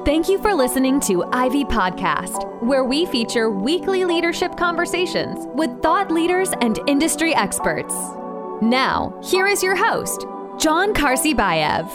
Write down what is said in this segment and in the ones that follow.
Thank you for listening to Ivy Podcast, where we feature weekly leadership conversations with thought leaders and industry experts. Now, here is your host, John Karsibayev.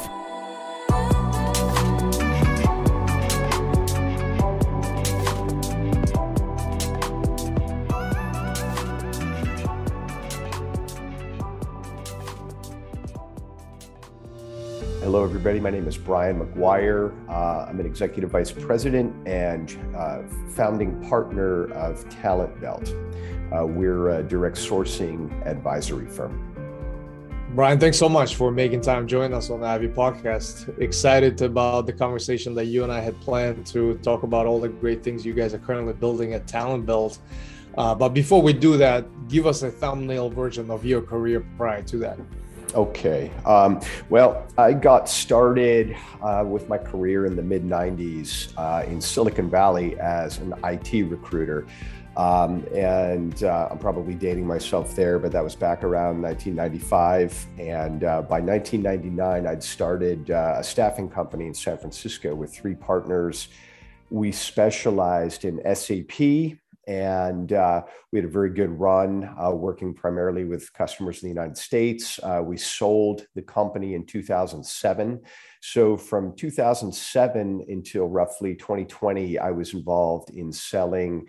Hello, everybody. My name is Brian McGuire. I'm an executive vice president and founding partner of Talent Belt. We're a direct sourcing advisory firm. Brian, thanks so much for making time to join us on the Ivy Podcast. Excited about the conversation that you and I had planned to talk about all the great things you guys are currently building at Talent Belt. But before we do that, give us a thumbnail version of your career prior to that. Okay. Well, I got started with my career in the mid-90s in Silicon Valley as an IT recruiter. And I'm probably dating myself there, but that was back around 1995. And by 1999, I'd started a staffing company in San Francisco with three partners. We specialized in SAP. And we had a very good run working primarily with customers in the United States. We sold the company in 2007. So from 2007 until roughly 2020, I was involved in selling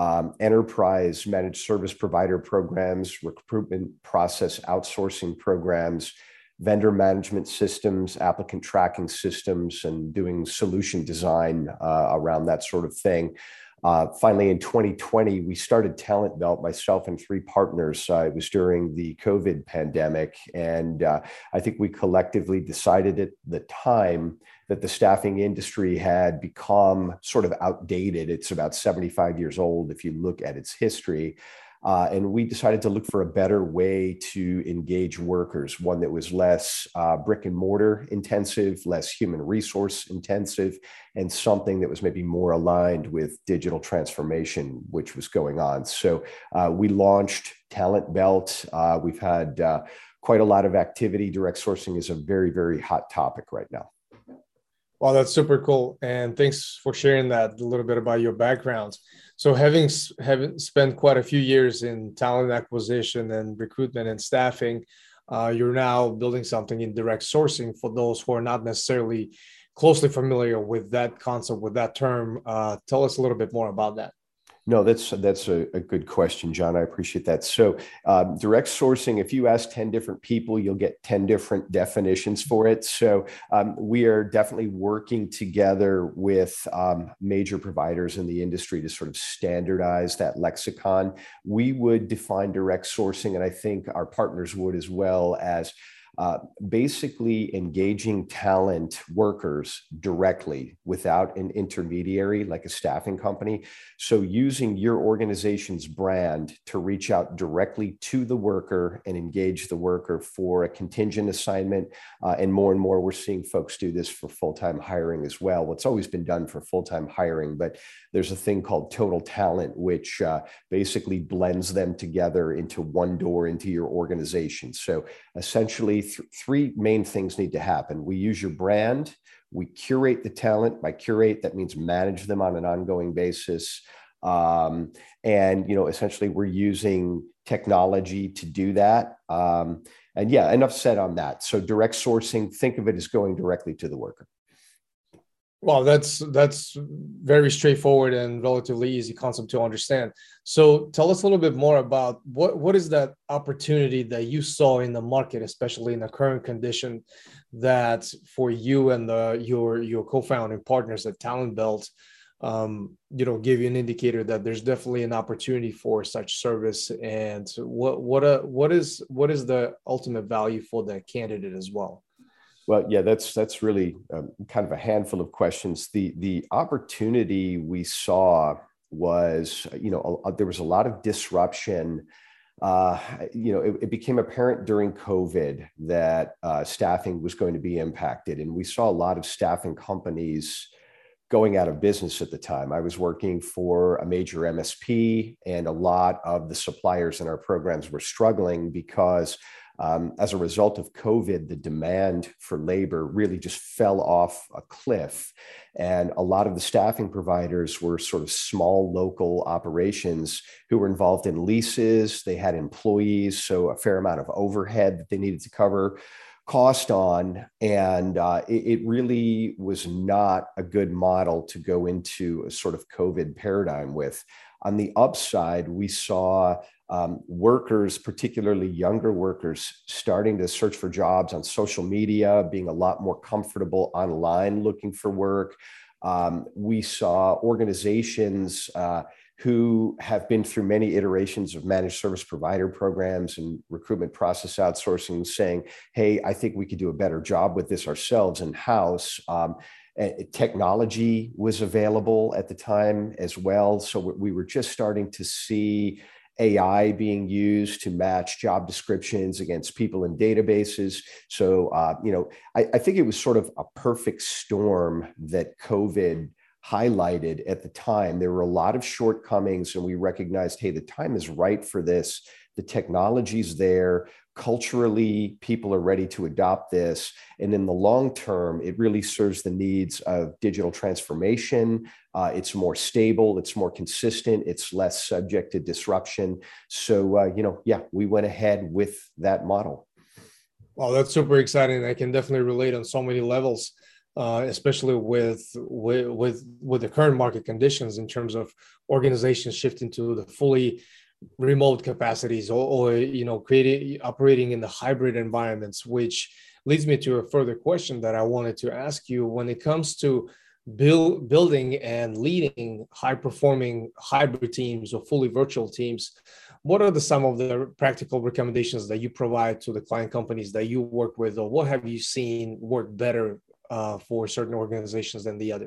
enterprise managed service provider programs, recruitment process outsourcing programs, vendor management systems, applicant tracking systems, and doing solution design around that sort of thing. Finally, in 2020, we started Talent Belt, myself and three partners. It was during the COVID pandemic. And I think we collectively decided at the time that the staffing industry had become sort of outdated. It's about 75 years old if you look at its history. And we decided to look for a better way to engage workers, one that was less brick and mortar intensive, less human resource intensive, and something that was maybe more aligned with digital transformation, which was going on. So we launched Talent Belt. We've had quite a lot of activity. Direct sourcing is a very, very hot topic right now. Wow, that's super cool. And thanks for sharing that a little bit about your background. So having spent quite a few years in talent acquisition and recruitment and staffing, you're now building something in direct sourcing for those who are not necessarily closely familiar with that concept, with that term. Tell us a little bit more about that. No, that's a good question, John. I appreciate that. So direct sourcing, if you ask 10 different people, you'll get 10 different definitions for it. So we are definitely working together with major providers in the industry to sort of standardize that lexicon. We would define direct sourcing, and I think our partners would as well, as basically engaging talent workers directly without an intermediary like a staffing company. So using your organization's brand to reach out directly to the worker and engage the worker for a contingent assignment. And more we're seeing folks do this for full-time hiring as well. Well, it's always been done for full-time hiring, but there's a thing called total talent, which basically blends them together into one door into your organization. So essentially, three main things need to happen. We use your brand. We curate the talent. By curate, that means manage them on an ongoing basis. And, essentially we're using technology to do that. And yeah, enough said on that. So direct sourcing, think of it as going directly to the worker. Well, that's very straightforward and relatively easy concept to understand. So tell us a little bit more about what is that opportunity that you saw in the market, especially in the current condition, that for you and your co-founding partners at Talent Belt, give you an indicator that there's definitely an opportunity for such service, and what is the ultimate value for the candidate as well? Well, yeah, that's really kind of a handful of questions. The opportunity we saw was, there was a lot of disruption. It became apparent during COVID that staffing was going to be impacted, and we saw a lot of staffing companies going out of business at the time. I was working for a major MSP, and a lot of the suppliers in our programs were struggling because as a result of COVID, the demand for labor really just fell off a cliff. And a lot of the staffing providers were sort of small local operations who were involved in leases. They had employees, so a fair amount of overhead that they needed to cover cost on. And it really was not a good model to go into a sort of COVID paradigm with. On the upside, we saw workers, particularly younger workers, starting to search for jobs on social media, being a lot more comfortable online looking for work. We saw organizations who have been through many iterations of managed service provider programs and recruitment process outsourcing saying, hey, I think we could do a better job with this ourselves in-house. Technology was available at the time as well. So we were just starting to see AI being used to match job descriptions against people in databases. So, I think it was sort of a perfect storm that COVID highlighted at the time. There were a lot of shortcomings, and we recognized, hey, the time is right for this. The technology's there. Culturally, people are ready to adopt this. And in the long term, it really serves the needs of digital transformation. It's more stable, it's more consistent, it's less subject to disruption. So, we went ahead with that model. Well, that's super exciting. I can definitely relate on so many levels. Especially with the current market conditions in terms of organizations shifting to the fully remote capacities or operating in the hybrid environments, which leads me to a further question that I wanted to ask you. When it comes to building and leading high performing hybrid teams or fully virtual teams, what are some of the practical recommendations that you provide to the client companies that you work with, or what have you seen work better for certain organizations than the other?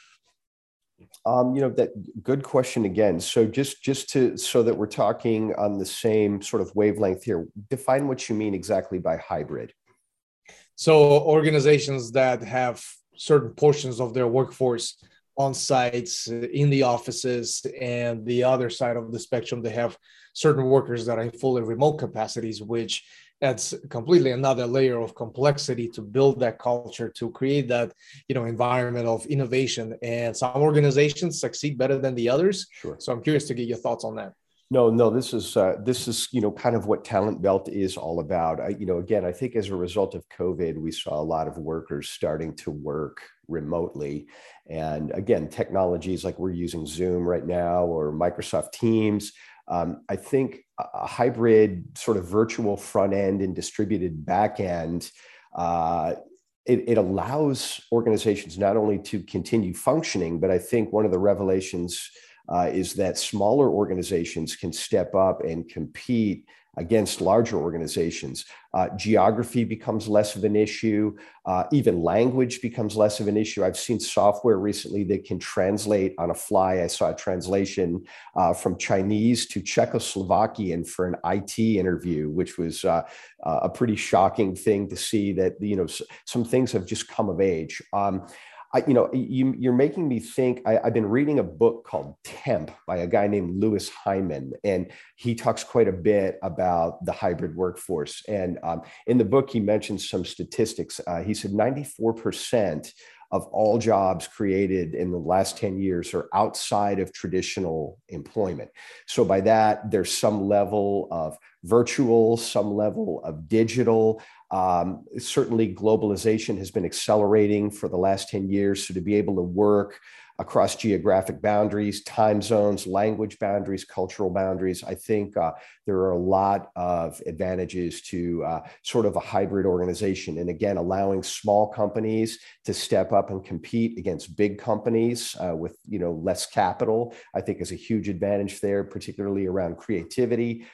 That good question again. So so that we're talking on the same sort of wavelength here, define what you mean exactly by hybrid. So organizations that have certain portions of their workforce on sites in the offices, and the other side of the spectrum, they have certain workers that are in fully remote capacities, which adds completely another layer of complexity to build that culture, to create that environment of innovation. And some organizations succeed better than the others. Sure. So I'm curious to get your thoughts on that. No, this is kind of what Talent Belt is all about. Again, I think as a result of COVID, we saw a lot of workers starting to work remotely. And again, technologies like we're using Zoom right now or Microsoft Teams. I think a hybrid sort of virtual front end and distributed back end, it allows organizations not only to continue functioning, but I think one of the revelations is that smaller organizations can step up and compete against larger organizations. Geography becomes less of an issue. Even language becomes less of an issue. I've seen software recently that can translate on a fly. I saw a translation from Chinese to Czechoslovakian for an IT interview, which was a pretty shocking thing to see that, some things have just come of age. You're making me think. I've been reading a book called Temp by a guy named Louis Hyman, and he talks quite a bit about the hybrid workforce. And in the book, he mentions some statistics. He said 94% of all jobs created in the last 10 years are outside of traditional employment. So by that, there's some level of virtual, some level of digital. Certainly globalization has been accelerating for the last 10 years. So to be able to work across geographic boundaries, time zones, language boundaries, cultural boundaries, I think there are a lot of advantages to sort of a hybrid organization. And again, allowing small companies to step up and compete against big companies with less capital, I think is a huge advantage there, particularly around creativity.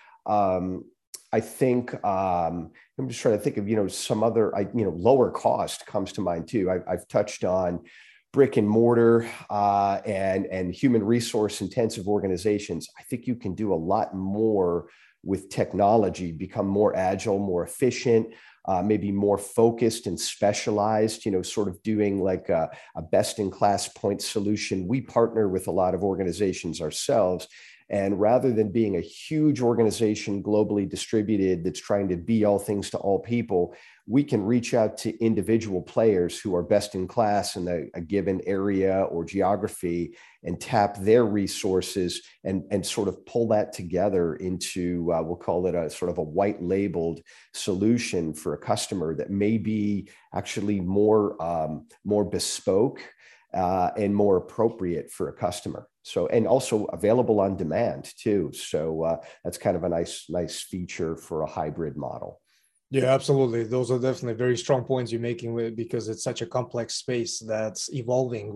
I think I'm just trying to think of some other lower cost comes to mind too. I've touched on brick and mortar and human resource intensive organizations. I think you can do a lot more with technology, become more agile, more efficient. maybe more focused and specialized, sort of doing like a best-in-class point solution. We partner with a lot of organizations ourselves. And rather than being a huge organization globally distributed that's trying to be all things to all people, we can reach out to individual players who are best in class in a given area or geography and tap their resources and sort of pull that together into, we'll call it a sort of a white labeled solution for a customer that may be actually more bespoke and more appropriate for a customer. So, and also available on demand too. So that's kind of a nice feature for a hybrid model. Yeah, absolutely. Those are definitely very strong points you're making with, because it's such a complex space that's evolving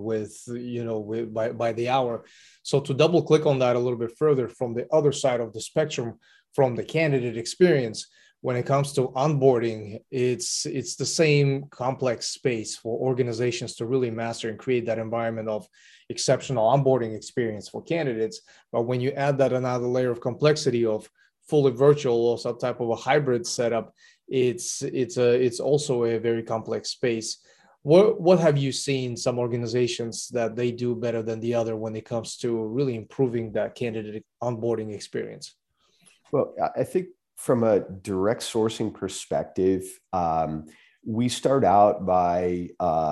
by the hour. So to double click on that a little bit further from the other side of the spectrum, from the candidate experience, when it comes to onboarding, it's the same complex space for organizations to really master and create that environment of exceptional onboarding experience for candidates. But when you add that another layer of complexity of fully virtual or some type of a hybrid setup, it's also a very complex space. What have you seen some organizations that they do better than the other when it comes to really improving that candidate onboarding experience? Well, I think from a direct sourcing perspective, we start out by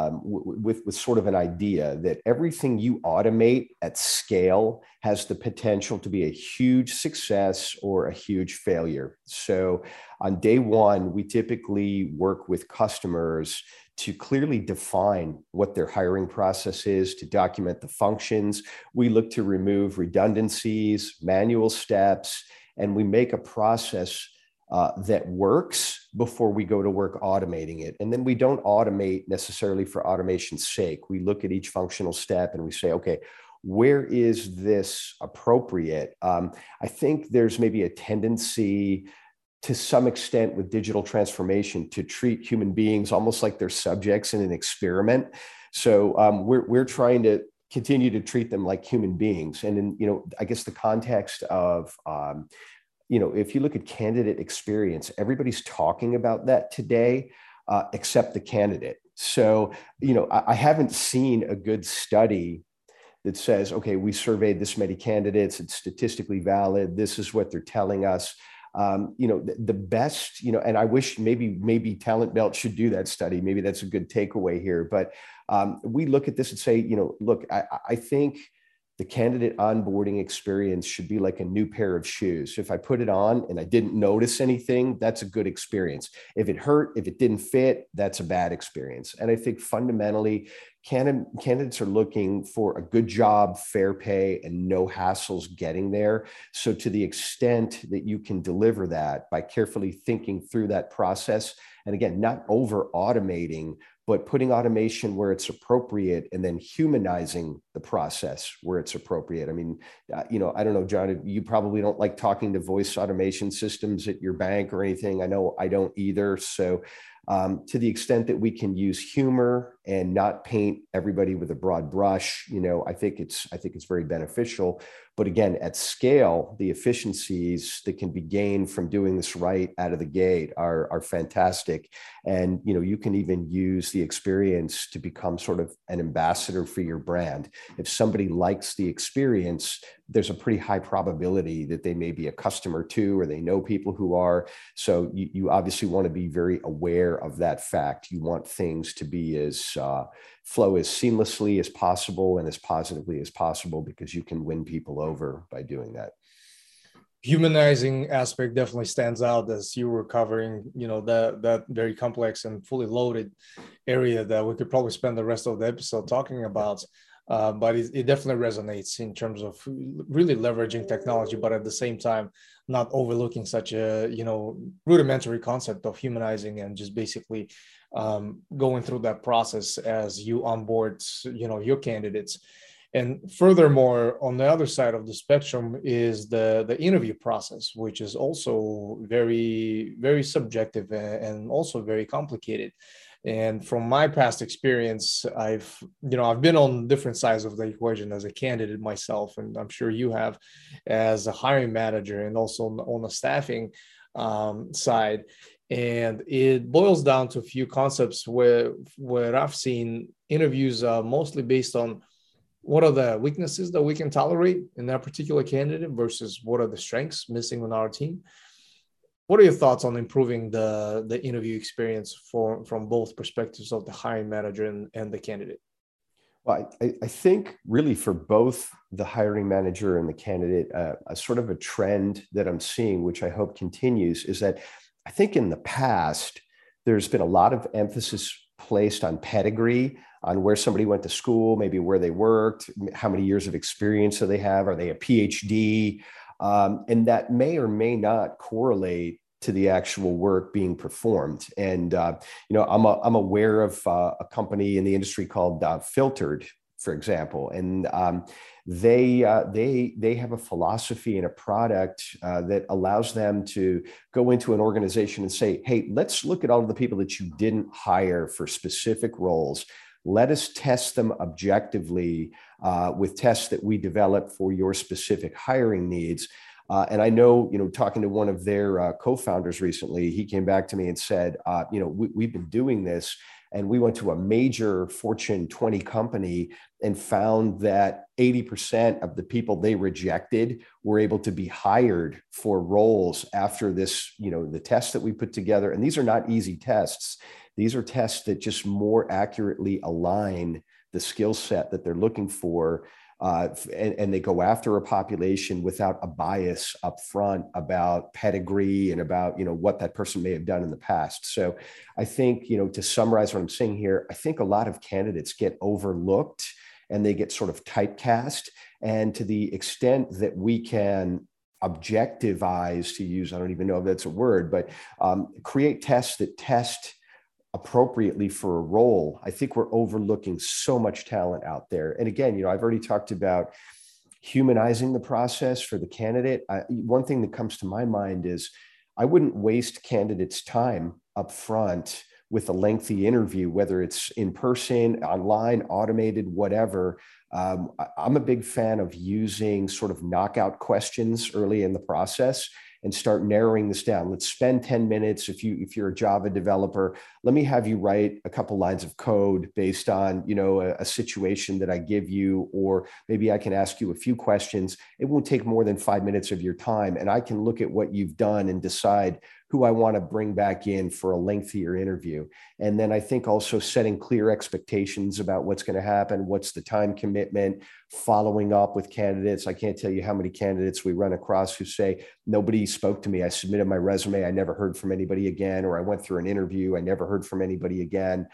with sort of an idea that everything you automate at scale has the potential to be a huge success or a huge failure. So on day one, we typically work with customers to clearly define what their hiring process is, to document the functions. We look to remove redundancies, manual steps, and we make a process that works before we go to work automating it. And then we don't automate necessarily for automation's sake. We look at each functional step and we say, okay, where is this appropriate? I think there's maybe a tendency to some extent with digital transformation to treat human beings almost like they're subjects in an experiment. So we're trying to continue to treat them like human beings. And in, I guess the context of, if you look at candidate experience, everybody's talking about that today, except the candidate. So, I haven't seen a good study that says, okay, we surveyed this many candidates, it's statistically valid, this is what they're telling us. The best, and I wish maybe Talent Belt should do that study. Maybe that's a good takeaway here. But we look at this and say, look, I think the candidate onboarding experience should be like a new pair of shoes. If I put it on and I didn't notice anything, that's a good experience. If it hurt, if it didn't fit, that's a bad experience. And I think fundamentally, candidates are looking for a good job, fair pay, and no hassles getting there. So to the extent that you can deliver that by carefully thinking through that process, and again, not over automating, but putting automation where it's appropriate and then humanizing the process where it's appropriate. I mean, I don't know, John, you probably don't like talking to voice automation systems at your bank or anything. I know I don't either. So to the extent that we can use humor and not paint everybody with a broad brush, I think it's very beneficial. But again, at scale, the efficiencies that can be gained from doing this right out of the gate are fantastic. And you can even use the experience to become sort of an ambassador for your brand. If somebody likes the experience, there's a pretty high probability that they may be a customer too, or they know people who are. So you obviously want to be very aware of that fact. You want things to be as flow as seamlessly as possible and as positively as possible, because you can win people over by doing that. Humanizing aspect definitely stands out as you were covering, that very complex and fully loaded area that we could probably spend the rest of the episode talking about. But it definitely resonates in terms of really leveraging technology, but at the same time, not overlooking such a, rudimentary concept of humanizing and just basically going through that process as you onboard, your candidates. And furthermore, on the other side of the spectrum is the interview process, which is also very, very subjective and also very complicated. And from my past experience, I've been on different sides of the equation as a candidate myself, and I'm sure you have as a hiring manager and also on the staffing side. And it boils down to a few concepts where I've seen interviews mostly based on what are the weaknesses that we can tolerate in that particular candidate versus what are the strengths missing on our team. What are your thoughts on improving the interview experience from both perspectives of the hiring manager and the candidate? Well, I think really for both the hiring manager and the candidate, a sort of a trend that I'm seeing, which I hope continues, is that I think in the past, there's been a lot of emphasis placed on pedigree, on where somebody went to school, maybe where they worked, how many years of experience do they have, are they a PhD? And that may or may not correlate to the actual work being performed. And I'm aware of a company in the industry called Filtered, for example, and they have a philosophy and a product that allows them to go into an organization and say, hey, let's look at all of the people that you didn't hire for specific roles. Let us test them objectively with tests that we develop for your specific hiring needs. And I know, talking to one of their co-founders recently, he came back to me and said, we've been doing this, and we went to a major Fortune 20 company and found that 80% of the people they rejected were able to be hired for roles after this, the tests that we put together. And these are not easy tests. These are tests that just more accurately align the skill set that they're looking for. And they go after a population without a bias up front about pedigree and about, what that person may have done in the past. So I think, to summarize what I'm saying here, I think a lot of candidates get overlooked and they get sort of typecast. And to the extent that we can objectivize, to use, I don't even know if that's a word, but create tests that test appropriately for a role, I think we're overlooking so much talent out there. And again, I've already talked about humanizing the process for the candidate. One thing that comes to my mind is I wouldn't waste candidates' time up front with a lengthy interview, whether it's in person, online, automated, whatever. I'm a big fan of using sort of knockout questions early in the process and start narrowing this down. Let's spend 10 minutes. If you're a Java developer, let me have you write a couple lines of code based on, a situation that I give you, or maybe I can ask you a few questions. It won't take more than 5 minutes of your time. And I can look at what you've done and decide who I want to bring back in for a lengthier interview. And then I think also setting clear expectations about what's going to happen, what's the time commitment, following up with candidates. I can't tell you how many candidates we run across who say, nobody spoke to me. I submitted my resume. I never heard from anybody again, or I went through an interview. I never heard from anybody again.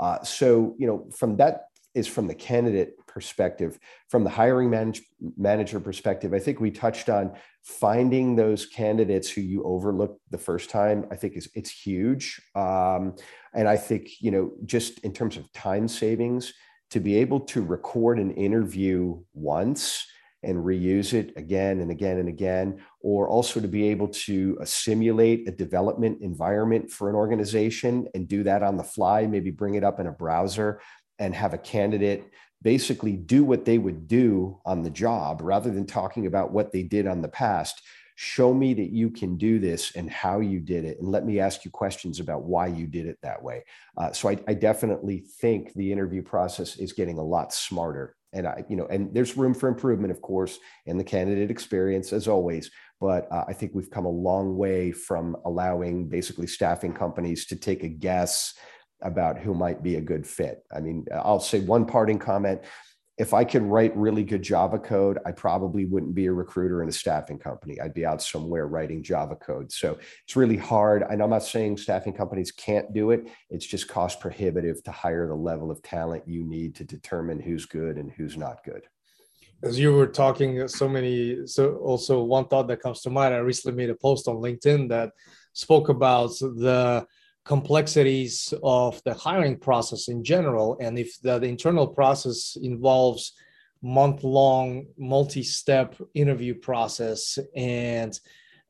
So from that is from the candidate perspective. From the hiring manager perspective, I think we touched on finding those candidates who you overlooked the first time. I think it's huge. And I think, just in terms of time savings, to be able to record an interview once and reuse it again and again and again, or also to be able to simulate a development environment for an organization and do that on the fly, maybe bring it up in a browser and have a candidate basically do what they would do on the job rather than talking about what they did on the past. Show me that you can do this and how you did it, and let me ask you questions about why you did it that way. So I definitely think the interview process is getting a lot smarter. And and there's room for improvement, of course, in the candidate experience, as always. But I think we've come a long way from allowing basically staffing companies to take a guess about who might be a good fit. I mean, I'll say one parting comment. If I could write really good Java code, I probably wouldn't be a recruiter in a staffing company. I'd be out somewhere writing Java code. So it's really hard. And I'm not saying staffing companies can't do it. It's just cost prohibitive to hire the level of talent you need to determine who's good and who's not good. As you were talking, so also one thought that comes to mind, I recently made a post on LinkedIn that spoke about the complexities of the hiring process in general. And if the internal process involves month-long, multi-step interview process, and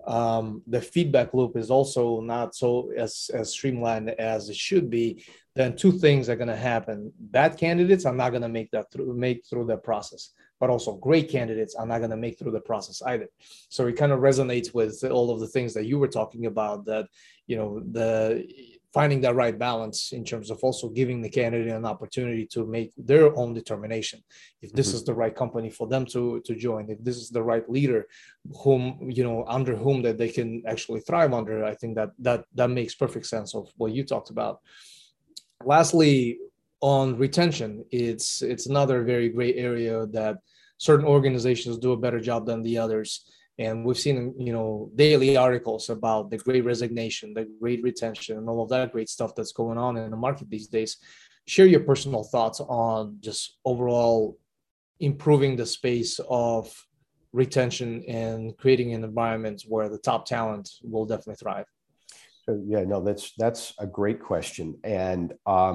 the feedback loop is also not so as streamlined as it should be, then two things are going to happen. Bad candidates are not going to make through that process. but also great candidates are not going to make through the process either. So it kind of resonates with all of the things that you were talking about, that, the finding that right balance in terms of also giving the candidate an opportunity to make their own determination. If this is the right company for them to join, if this is the right leader under whom that they can actually thrive under, I think that makes perfect sense of what you talked about. Lastly, on retention, it's another very great area that certain organizations do a better job than the others. And we've seen, daily articles about the great resignation, the great retention, and all of that great stuff that's going on in the market these days. Share your personal thoughts on just overall improving the space of retention and creating an environment where the top talent will definitely thrive. So, yeah, no, that's a great question. And,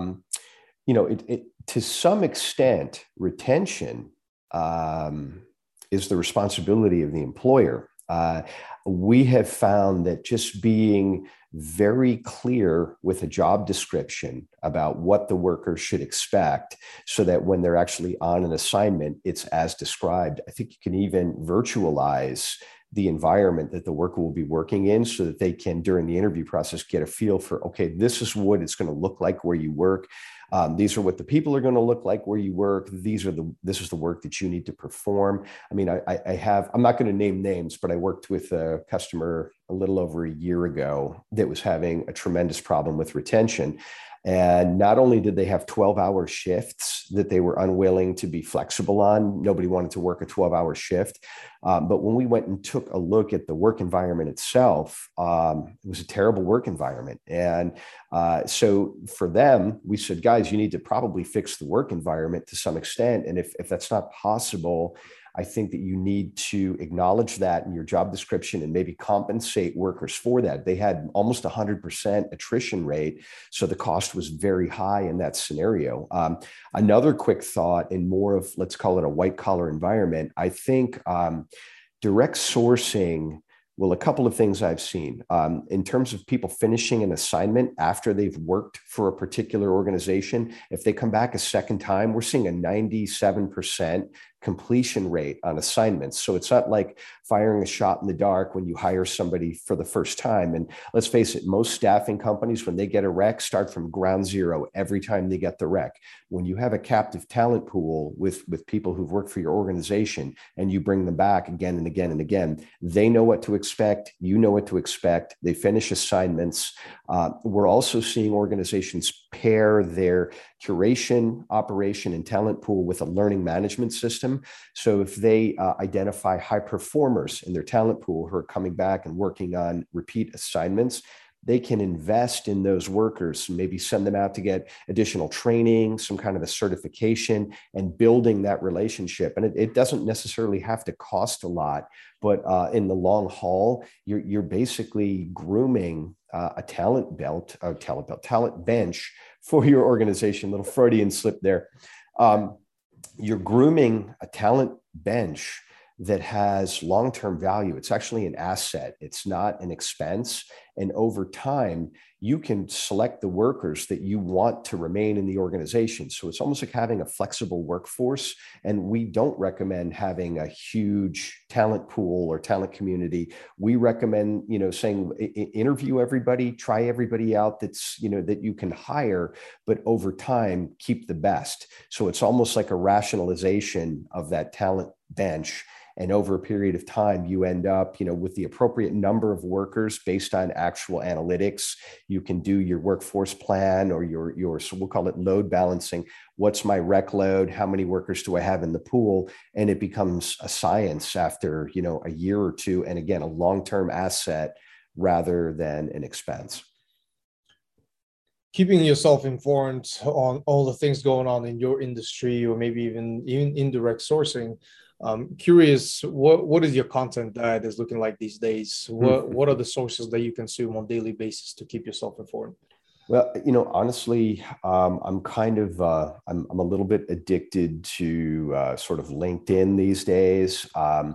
to some extent, retention is the responsibility of the employer. We have found that just being very clear with a job description about what the workers should expect, so that when they're actually on an assignment, it's as described. I think you can even virtualize the environment that the worker will be working in, so that they can, during the interview process, get a feel for, okay, this is what it's going to look like where you work. These are what the people are going to look like where you work. This is the work that you need to perform. I mean, I'm not going to name names, but I worked with a customer a little over a year ago that was having a tremendous problem with retention. And not only did they have 12-hour shifts that they were unwilling to be flexible on, nobody wanted to work a 12-hour shift. But when we went and took a look at the work environment itself, it was a terrible work environment. And so for them, we said, guys, you need to probably fix the work environment to some extent. And if that's not possible, I think that you need to acknowledge that in your job description and maybe compensate workers for that. They had almost 100% attrition rate, so the cost was very high in that scenario. Another quick thought, in more of, let's call it a white collar environment, I think direct sourcing. Well, a couple of things I've seen in terms of people finishing an assignment after they've worked for a particular organization. If they come back a second time, we're seeing a 97% completion rate on assignments. So it's not like firing a shot in the dark when you hire somebody for the first time. And let's face it, most staffing companies, when they get a rec, start from ground zero every time they get the rec. When you have a captive talent pool with people who've worked for your organization and you bring them back again and again and again, they know what to expect. You know what to expect. They finish assignments. We're also seeing organizations pair their curation, operation, and talent pool with a learning management system. So if they identify high performers in their talent pool who are coming back and working on repeat assignments, they can invest in those workers, maybe send them out to get additional training, some kind of a certification, and building that relationship. And it doesn't necessarily have to cost a lot, but in the long haul, you're basically grooming a talent bench for your organization. Little Freudian slip there. You're grooming a talent bench that has long-term value. It's actually an asset. It's not an expense. And over time, you can select the workers that you want to remain in the organization. So it's almost like having a flexible workforce. And we don't recommend having a huge talent pool or talent community. We recommend, saying interview everybody, try everybody out that's, that you can hire, but over time, keep the best. So it's almost like a rationalization of that talent bench. And over a period of time, you end up, with the appropriate number of workers based on actual analytics. You can do your workforce plan or your so we'll call it load balancing. What's my rec load? How many workers do I have in the pool? And it becomes a science after, a year or two. And again, a long-term asset rather than an expense. Keeping yourself informed on all the things going on in your industry, or maybe even indirect sourcing. Curious, what is your content diet is looking like these days? What are the sources that you consume on a daily basis to keep yourself informed? Well, honestly, I'm kind of I'm a little bit addicted to sort of LinkedIn these days.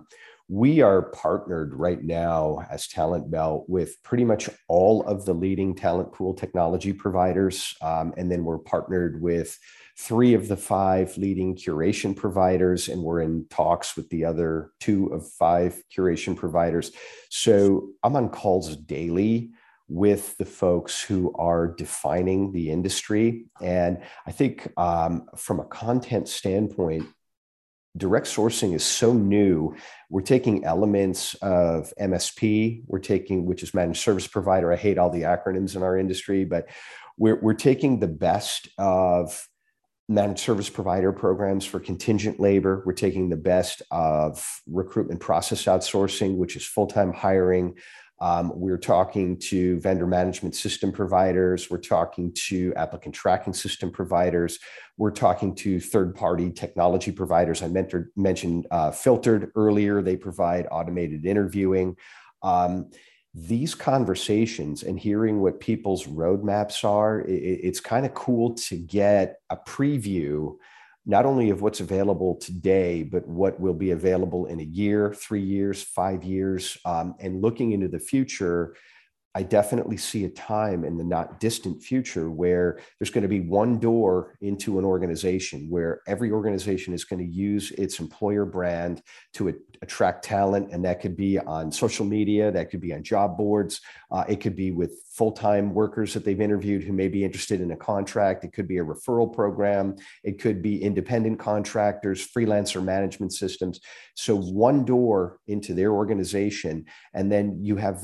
We are partnered right now as Talent Belt with pretty much all of the leading talent pool technology providers. And then we're partnered with 3 of the 5 leading curation providers, and we're in talks with the other 2 of 5 curation providers. So I'm on calls daily with the folks who are defining the industry. And I think from a content standpoint, direct sourcing is so new. We're taking elements of MSP, which is managed service provider. I hate all the acronyms in our industry, but we're taking the best of managed service provider programs for contingent labor. We're taking the best of recruitment process outsourcing, which is full-time hiring. We're talking to vendor management system providers. We're talking to applicant tracking system providers. We're talking to third-party technology providers. I mentioned Filtered earlier. They provide automated interviewing. These conversations and hearing what people's roadmaps are, it's kind of cool to get a preview not only of what's available today, but what will be available in a year, 3 years, 5 years, and looking into the future. I definitely see a time in the not distant future where there's going to be one door into an organization, where every organization is going to use its employer brand to attract talent. And that could be on social media, that could be on job boards. It could be with full-time workers that they've interviewed who may be interested in a contract. It could be a referral program. It could be independent contractors, freelancer management systems. So one door into their organization, and then you have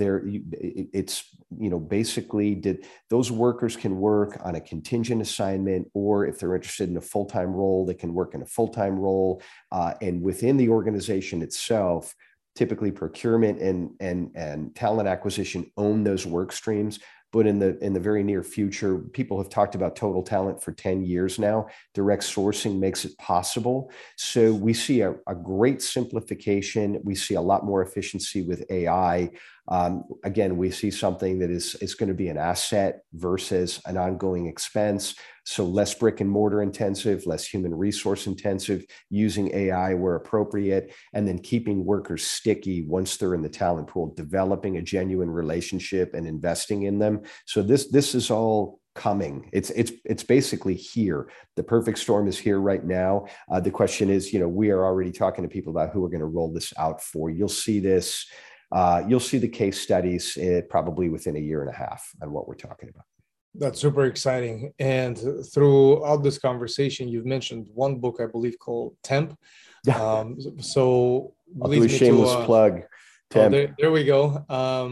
basically those workers can work on a contingent assignment, or if they're interested in a full-time role, they can work in a full-time role. And within the organization itself, typically procurement and talent acquisition own those work streams. But in the very near future, people have talked about total talent for 10 years now. Direct sourcing makes it possible. So we see a great simplification. We see a lot more efficiency with AI. Again, we see something that is going to be an asset versus an ongoing expense. So less brick and mortar intensive, less human resource intensive, using AI where appropriate, and then keeping workers sticky once they're in the talent pool, developing a genuine relationship and investing in them. So this is all coming. It's basically here. The perfect storm is here right now. The question is, we are already talking to people about who we're going to roll this out for. You'll see this. You'll see the case studies probably within a year and a half on what we're talking about. That's super exciting. And throughout this conversation, you've mentioned one book, I believe, called Temp. Yeah. So I'll do a shameless plug. Temp. There we go.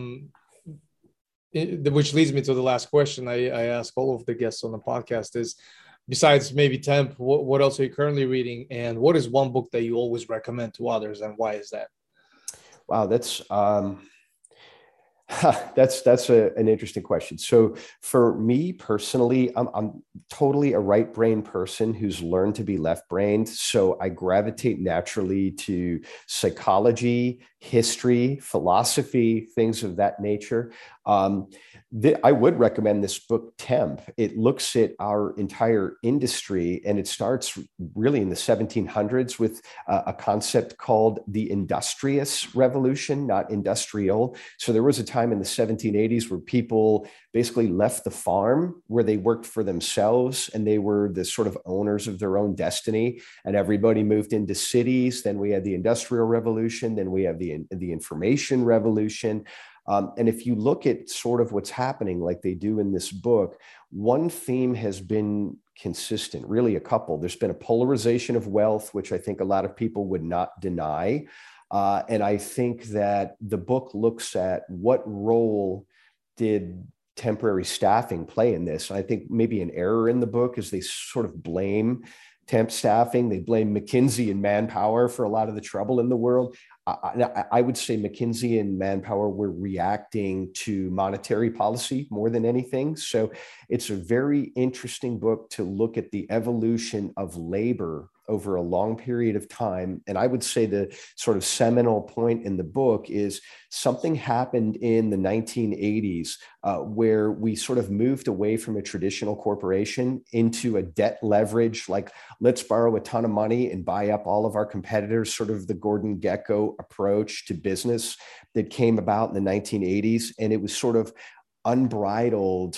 Which leads me to the last question I ask all of the guests on the podcast is, besides maybe Temp, what else are you currently reading? And what is one book that you always recommend to others, and why is that? Wow, that's an interesting question. So for me personally, I'm totally a right-brained person who's learned to be left-brained. So I gravitate naturally to psychology, history, philosophy, things of that nature. I would recommend this book, Temp. It looks at our entire industry, and it starts really in the 1700s with a concept called the industrious revolution, not industrial. So there was a time in the 1780s where people basically left the farm where they worked for themselves, and they were the sort of owners of their own destiny, and everybody moved into cities. Then we had the Industrial Revolution. Then we have the Information Revolution. And if you look at sort of what's happening like they do in this book, one theme has been consistent, really a couple. There's been a polarization of wealth, which I think a lot of people would not deny. And I think that the book looks at what role did temporary staffing play in this. I think maybe an error in the book is they sort of blame temp staffing. They blame McKinsey and Manpower for a lot of the trouble in the world. I would say McKinsey and Manpower were reacting to monetary policy more than anything. So it's a very interesting book to look at the evolution of labor over a long period of time. And I would say the sort of seminal point in the book is something happened in the 1980s where we sort of moved away from a traditional corporation into a debt leverage, like let's borrow a ton of money and buy up all of our competitors, sort of the Gordon Gekko approach to business that came about in the 1980s. And it was sort of unbridled,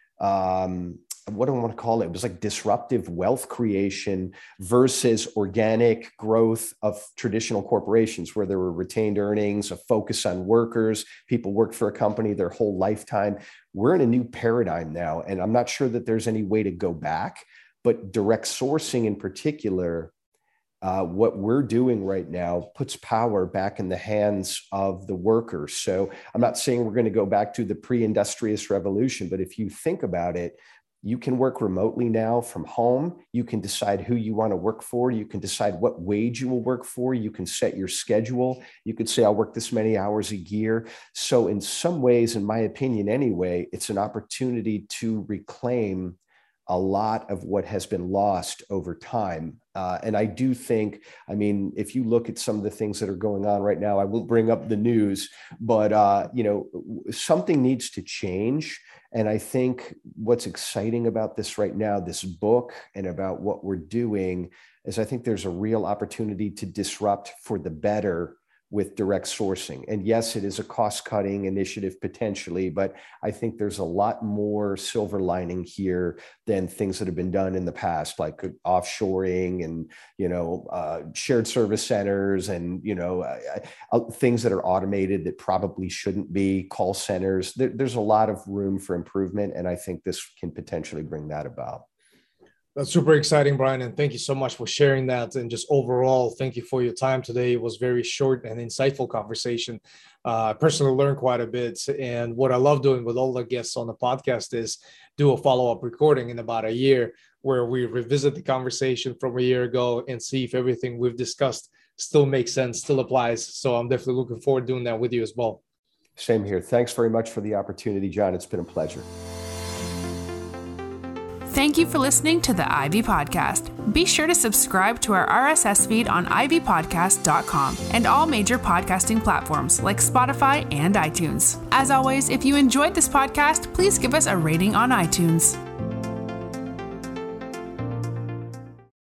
what do I want to call it? It was like disruptive wealth creation versus organic growth of traditional corporations where there were retained earnings, a focus on workers. People worked for a company their whole lifetime. We're in a new paradigm now, and I'm not sure that there's any way to go back, but direct sourcing in particular, what we're doing right now puts power back in the hands of the workers. So I'm not saying we're going to go back to the pre-industrious revolution, but if you think about it, you can work remotely now from home. You can decide who you want to work for. You can decide what wage you will work for. You can set your schedule. You could say, I'll work this many hours a year. So in some ways, in my opinion anyway, it's an opportunity to reclaim a lot of what has been lost over time. And I do think, I mean, if you look at some of the things that are going on right now, I won't bring up the news, but, something needs to change. And I think what's exciting about this right now, this book and about what we're doing, is I think there's a real opportunity to disrupt for the better with direct sourcing. And yes, it is a cost-cutting initiative potentially, but I think there's a lot more silver lining here than things that have been done in the past, like offshoring and, shared service centers and, things that are automated that probably shouldn't be, call centers. There's a lot of room for improvement. And I think this can potentially bring that about. That's super exciting, Brian. And thank you so much for sharing that. And just overall, thank you for your time today. It was very short and insightful conversation. I personally learned quite a bit. And what I love doing with all the guests on the podcast is do a follow-up recording in about a year where we revisit the conversation from a year ago and see if everything we've discussed still makes sense, still applies. So I'm definitely looking forward to doing that with you as well. Same here. Thanks very much for the opportunity, John. It's been a pleasure. Thank you for listening to the Ivy Podcast. Be sure to subscribe to our RSS feed on ivypodcast.com and all major podcasting platforms like Spotify and iTunes. As always, if you enjoyed this podcast, please give us a rating on iTunes.